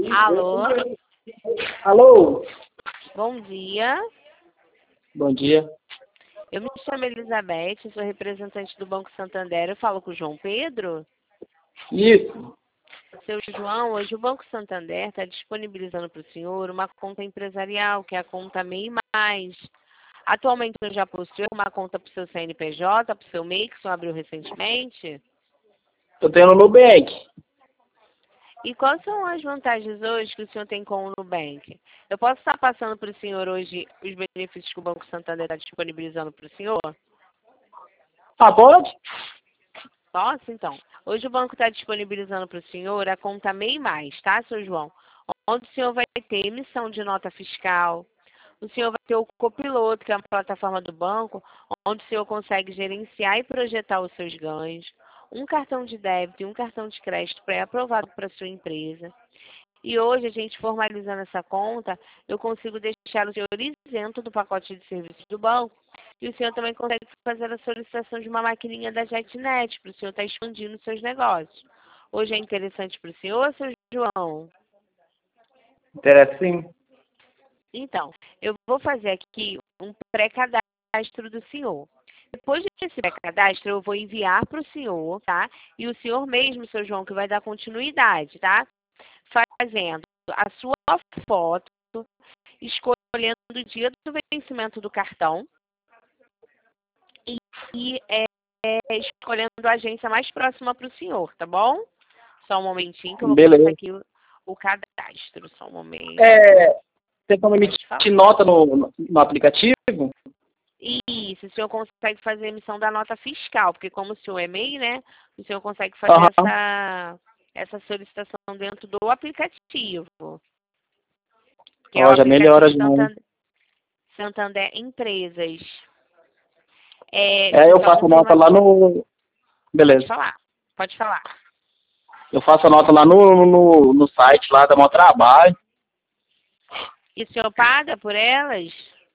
Alô, Alô, bom dia. bom dia. Eu me chamo Elizabeth, sou representante do Banco Santander. Eu falo com o João Pedro. Isso, Seu João, hoje o Banco Santander está disponibilizando para o senhor uma conta empresarial, que é a conta MEI Mais. Atualmente o senhor já possui uma conta para o seu CNPJ, para o seu MEI, que o senhor abriu recentemente? eu tenho no Nubank. E quais são as vantagens hoje que o senhor tem com o Nubank? Eu posso estar passando para o senhor hoje os benefícios que o Banco Santander está disponibilizando para o senhor? Ah, pode? Nossa, então. Hoje o banco está disponibilizando para o senhor a conta MEI Mais, tá, seu João? Onde o senhor vai ter emissão de nota fiscal. O senhor vai ter o Copiloto, que é uma plataforma do banco, onde o senhor consegue gerenciar e projetar os seus ganhos. Um cartão de débito e um cartão de crédito pré-aprovado para a sua empresa. E hoje, a gente formalizando essa conta, eu consigo deixar o senhor isento do pacote de serviços do banco. E o senhor também consegue fazer a solicitação de uma maquininha da JetNet, para o senhor estar expandindo os seus negócios. Hoje é interessante para o senhor, seu João? Interessa sim. Então, eu vou fazer aqui um pré-cadastro do senhor. Depois desse pré-cadastro, eu vou enviar para o senhor, tá? E o senhor mesmo, seu João, que vai dar continuidade, tá? Fazendo a sua foto, escolhendo o dia do vencimento do cartão e escolhendo a agência mais próxima para o senhor, tá bom? Só um momentinho que eu vou começar Beleza. aqui o cadastro. Só um momento. Tem como Pode falar. emitir nota no aplicativo? Isso, o senhor consegue fazer a emissão da nota fiscal, porque como o senhor é MEI, né? O senhor consegue fazer Aham. essa solicitação dentro do aplicativo, que é o Ó, já melhora aplicativo já. Santander Empresas. É, eu Só uma faço a nota lá informação. no... Pode Beleza. falar, pode falar. Eu faço a nota lá no site lá, dá maior trabalho. E o senhor paga por elas?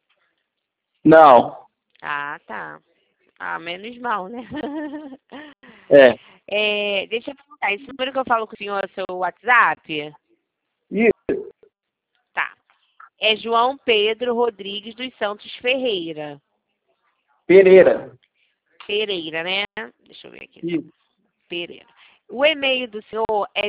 Não. Ah, tá. Ah, menos mal, né? É. Deixa eu perguntar, esse número que eu falo com o senhor é o seu WhatsApp? Isso. Tá. É João Pedro Rodrigues dos Santos Ferreira. Pereira. Pereira, né? Deixa eu ver aqui. Então. Isso. Pereira. O e-mail do senhor é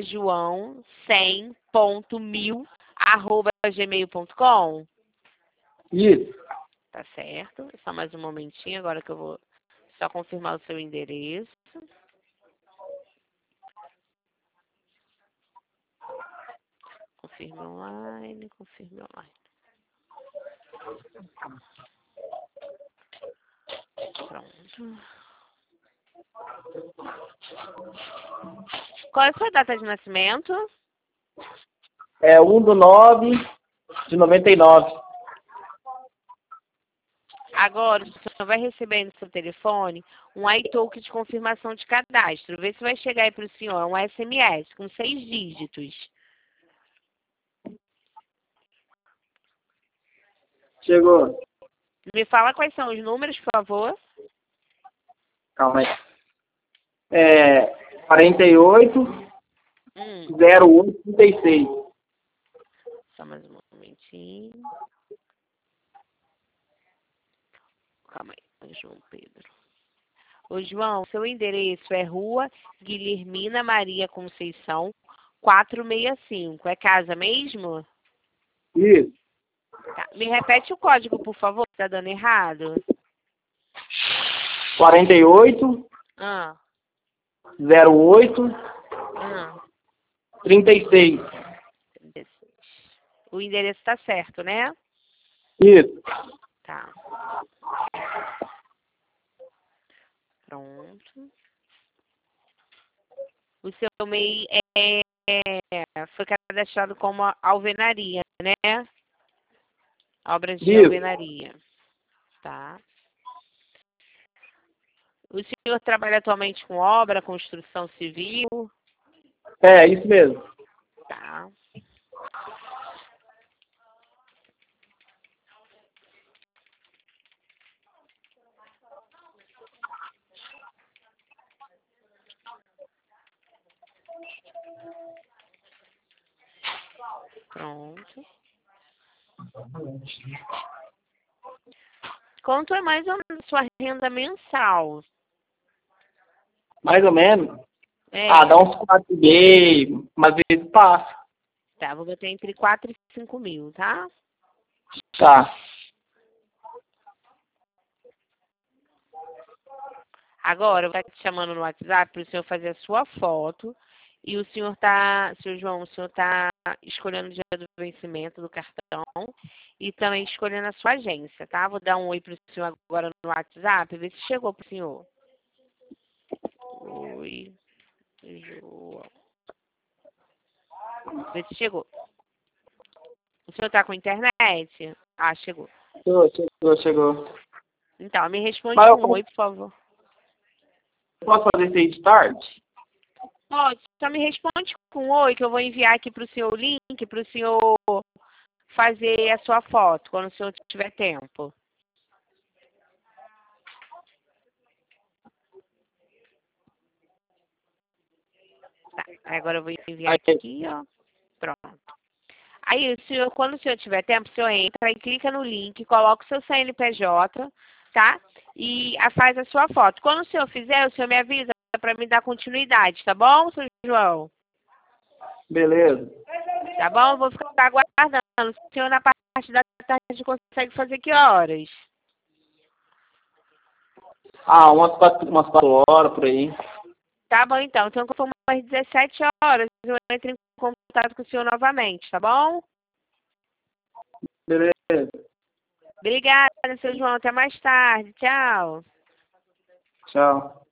joão100.1000@gmail.com. Isso. Tá certo. Só mais um momentinho agora que eu vou só confirmar o seu endereço. Confirme online, confirme online. Pronto. Qual é a sua data de nascimento? É 1/9/99. Agora, o senhor vai receber aí no seu telefone um iTalk de confirmação de cadastro. Vê se vai chegar aí para o senhor. É um SMS com 6 dígitos. Chegou. Me fala quais são os números, por favor. Calma aí. 48 Hum, 08 36. só mais um momentinho. Calma aí, João Pedro. Ô, João, seu endereço é Rua Guilhermina Maria Conceição, 465. É casa mesmo? Isso. Tá. Me repete o código, por favor, tá dando errado. 48 Ah, 08 ah. 36. O endereço tá certo, né? Isso. Tá. Pronto. O seu MEI foi cadastrado como alvenaria, né? Obras de Isso. alvenaria. Tá. O senhor trabalha atualmente com obra, construção civil? É, isso mesmo. Tá. Pronto. Quanto é mais ou menos sua renda mensal? Mais ou menos. É, Dá uns 4,5, mas vezes passa. tá, vou botar entre 4 e 5 mil, tá? Tá. Agora, eu vou estar te chamando no WhatsApp para o senhor fazer a sua foto. E o senhor seu João, o senhor está escolhendo o dia do vencimento do cartão e também escolhendo a sua agência, tá? Vou dar um oi para o senhor agora no WhatsApp, ver se chegou para o senhor. Oi, João. Ver se chegou. O senhor está com internet? Ah, chegou. Chegou. Então, me responde Mas eu com um oi, por favor. posso fazer isso aí de tarde? Pode, só me responde com um oi, que eu vou enviar aqui para o senhor o link, para o senhor fazer a sua foto, quando o senhor tiver tempo. Tá, agora eu vou enviar aqui, ó. Pronto. Aí, quando o senhor tiver tempo, o senhor entra e clica no link, coloca o seu CNPJ, tá? E faz a sua foto. Quando o senhor fizer, o senhor me avisa para me dar continuidade, tá bom, seu João? Beleza. Tá bom? Vou ficar aguardando. O senhor na parte da tarde consegue fazer que horas? Umas 4 horas por aí. Tá bom, então. Então, quando for umas 17 horas, eu entro em contato com o senhor novamente, tá bom? Beleza. Obrigada, seu João. Até mais tarde. Tchau. Tchau.